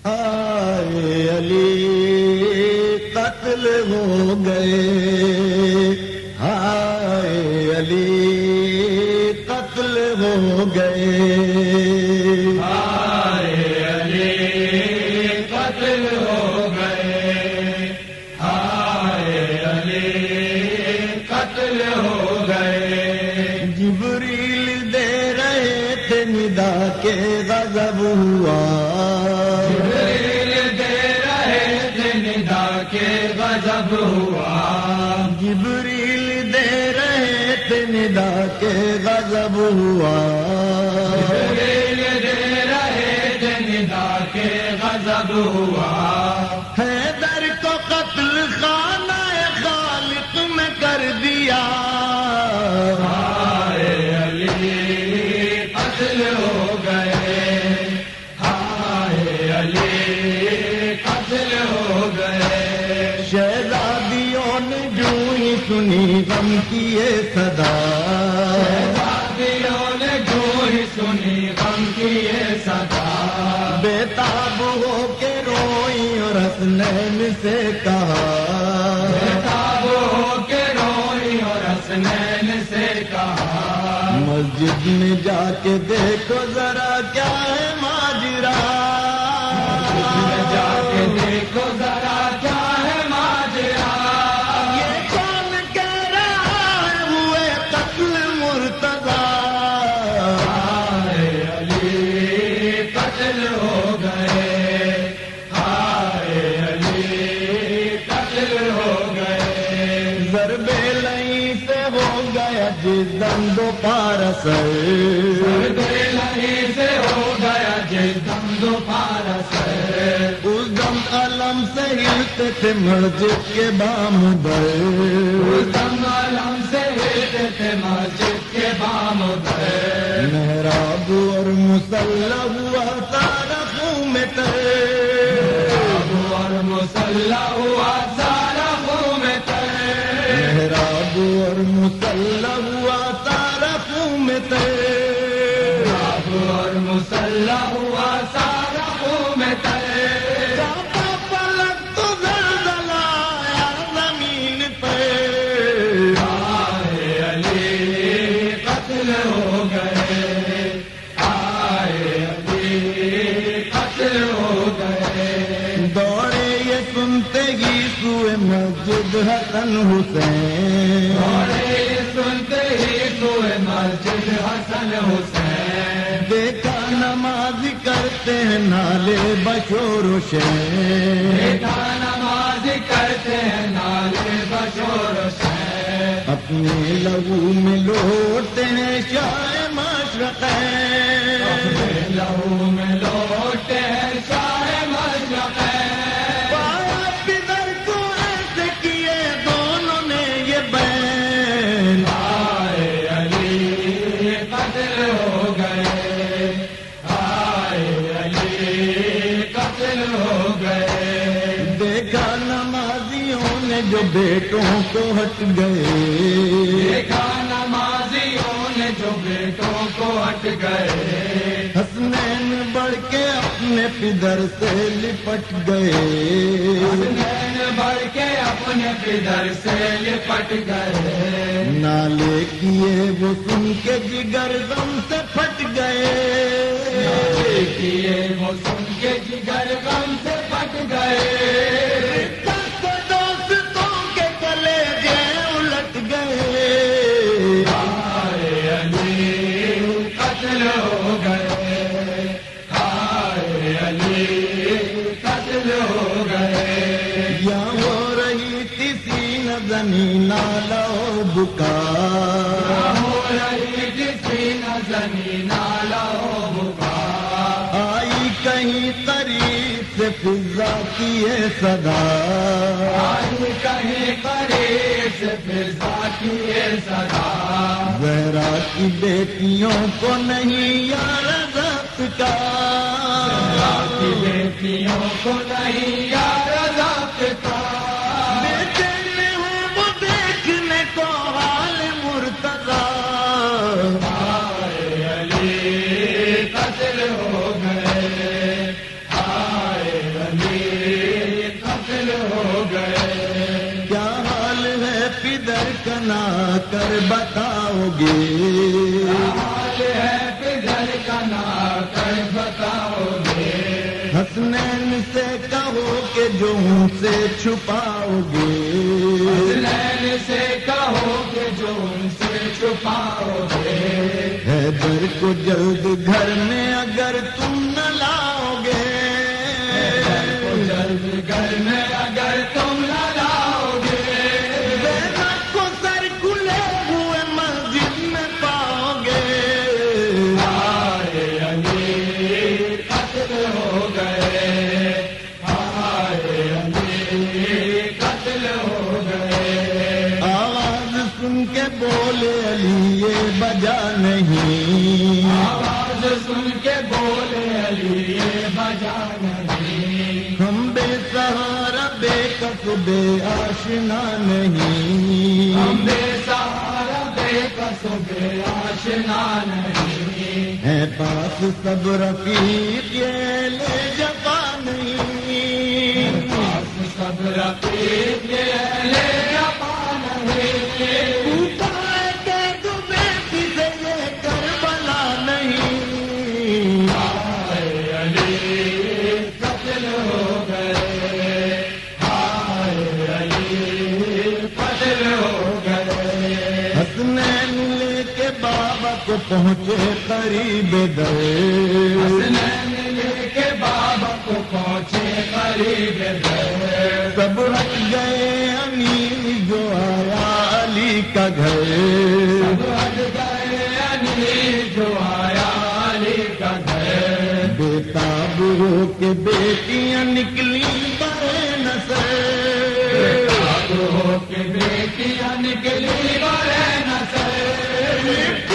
ہائے علی قتل ہو گئے، ہائے علی قتل ہو گئے، ہائے علی قتل ہو گئے، ہائے علی قتل ہو گئے۔ جبریل دے رہے تھے ندا کے غضب ہوا، جبریل دے رہے تھے ندا کے غضب ہوا، جبریل دے رہے تھے ندا کے غضب ہوا، جبریل دے رہے تھے ندا کے غضب ہوا۔ حیدر کو قتل خانہ خالق میں کر دیا، ہائے علی قتل ہو گئے، ہائے علی قتل ہو گئے۔ شہزادیوں نے جو ہی سنی غم کی یہ صدا، شہزادیوں نے جو ہی سنی غم کی یہ صدا، بےتاب ہو کے روئی اور حسنین سے کہا، بےتاب ہو کے روئی اور حسنین سے کہا، مسجد میں جا کے دیکھو ذرا کیا ہے ماجرا، جا کے دیکھو ذرا کیا ہے ماجرا، یہ کون کہہ رہا ہے ہوئے قتل مرتضی، ہائے علی قتل ہو گئے، ہائے علی قتل ہو گئے۔ ضرب لئی سے ہو گیا جس دم دو پارسر، نہیں سے ہو گیا جس دم دوپہر سے، اس دم علم سے ہلتے تھے مسجد کے بام در، اس دم علم سے ہلتے تھے مسجد کے بام پر، محراب اور مسلح ہوا سارا خون میں تر، اور مسلح ہوا سارا خون میں تر، محراب اور مسلح ہوا سارا خون میں تر، اور مسلح ہوا سارا خون میں تر۔ کعبہ پلٹ تو زلزلہ آیا زمین پہ، ہائے علی قتل ہو گئے، ہائے علی قتل ہو گئے۔ دوڑے یہ سنتے ہی سوئے مسجد حسن حسین، اور یہ سنتے ہی سوئے مسجد حسن حسین، دیکھا نماز کرتے ہیں نالے بشور و شین، دیکھا نماز کرتے ہیں نالے بشور حسین، اپنے لہو میں لوٹتے ہیں شاہ مشرقین، اپنے لہو میں لوٹتے ہیں شاہ مشرقین۔ پایا پدر کو ایسے کیے دونوں نے یہ بین، ہائے علی قتل ہو گئے، ہائے علی قتل ہو گئے۔ دیکھا نمازیوں نے جو بیٹوں کو ہٹ گئے، دیکھا نمازیوں نے جو بیٹوں کو ہٹ گئے، حسنین بڑھ کے اپنے پدر سے لپٹ گئے، حسنین بڑھ کے اپنے پدر سے لپٹ گئے، نالے کیے وہ سن کے جگر غم سے پھٹ گئے، کیے وہ سن کے جگر غم سے پھٹ گئے، دوستوں کے کلیجے الٹ گئے، ہائے علی قتل ہو گئے، ہائے علی قتل ہو گئے۔ یا ہو رہی تھی سینہ زمین نالا اور بکا، ہو رہی کسی نہ زمین نالا ہو بکا، آئی کہیں قریب سے فضا کی یہ صدا، آئی کہیں قریب سے فضا کی یہ صدا، زہرا کی بیٹیوں کو نہیں یار ضبط کا، کی بیٹیوں کو نہیں یار ضبط کا، بیٹے میں ہوں وہ دیکھنے کو حال مرتضی، ہائے علی قتل ہو گئے، ہائے بتاؤ گے؟ حال ہے پدر کا نا کر بتاؤ گے؟ حسنین سے کہو کہ جو ان سے چھپاؤ گے؟ حسنین سے کہو کہ جو ان سے چھپاؤ گے؟ حیدر کو جلد گھر میں اگر تم نہ لاؤ گے، جلد گھر میں اگر تم نہ لاؤ گے، زینب کو سر کھلے ہوئے مسجد میں پاؤ گے۔ ہائے علی قتل ہو گئے، ہائے علی قتل ہو گئے۔ آواز سن کے بولے علی یہ بجا نہیں، آواز سن کے بولے علی یہ بجا نہیں، ہم بے سہارا بے کس بے آشنا نہیں، ہم بے سہارا بے کس بے آشنا نہیں، ہے پاس سب رفیق یہ لے جفا نہیں، پاس سب رفیق یہ لے جفا نہیں، اٹھائے کے تمہیں کسے یہ کربلا نہیں، ہائے علی قتل ہو گئے، ہائے علی قتل ہو گئے۔ حسنین لے کے بابا کو پہنچے قریب در، حسنین لے کے بابا کو پہنچے قریب در، سب ہٹ گئے امیر جو آیا علی کا گھر، سب ہٹ گئے علی جو آیا علی کا گھر، بےتاب ہو کے بیٹیاں نکلی برے نظر، ہو کے بیٹیاں نکلی برے نظر،